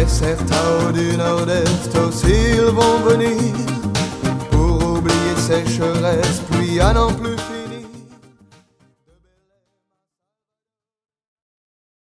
Mais certains du nord-est aussi ils vont venir pour oublier sécheresse, pluie à n'en plus finir.